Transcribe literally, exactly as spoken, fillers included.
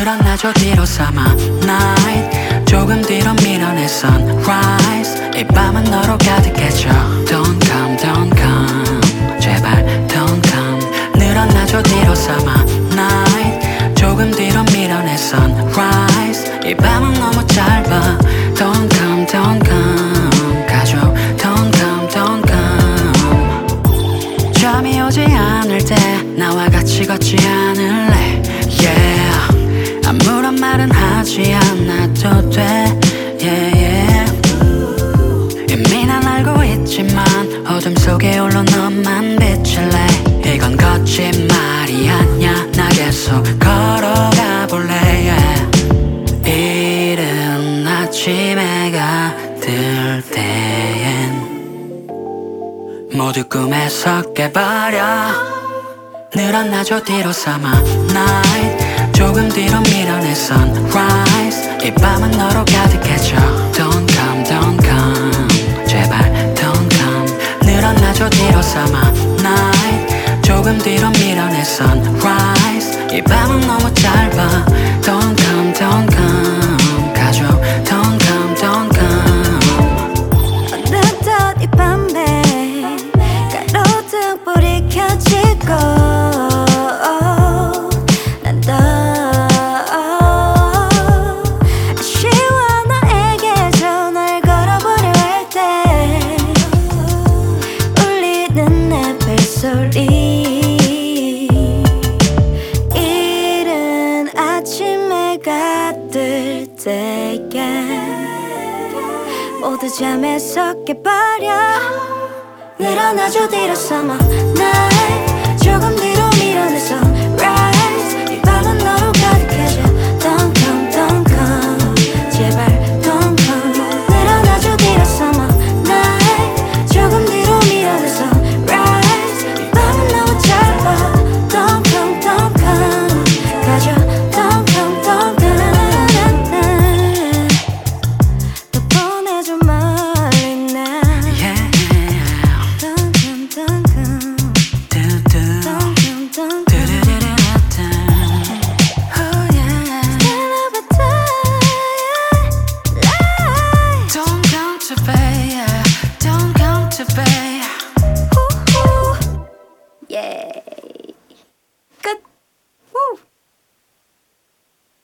늘어나줘 뒤로 삼아 night 조금 뒤로 밀어내 sunrise 이 밤은 너로 가득해져 Don't come, don't come 제발 don't come 늘어나줘 뒤로 삼아 night 조금 뒤로 밀어내 sunrise 이 밤은 너무 짧아 Don't come, don't come 가줘 Don't come, don't come 잠이 오지 않을 때 나와 같이 걷지 않을래 Yeah 아무런 말은 하지 않아도 돼 Yeah, yeah 이미 난 알고 있지만 어둠 속에 홀로 너만 비칠래 이건 거짓말이 아냐 나 계속 걸어가 볼래 yeah. 이른 아침 해가 뜰 때엔 모두 꿈에서 깨버려 늘어나줘 뒤로 삼아 night 조금 뒤로 밀어내 sunrise 이 밤은 너로 가득해져 Don't come, don't come 제발 don't come 늘어나줘 뒤로 삼아 night 조금 뒤로 밀어내 sunrise 이 밤은 너무 짧아 Don't come, don't come 가줘 Don't come, don't come 어느덧 이 밤에 가로등 불이 켜지고 이른 아침 해가 뜰 때에 모두 잠에서 깨버려 늘어나줘 뒤로 삼아 날 조금 뒤로 밀어내서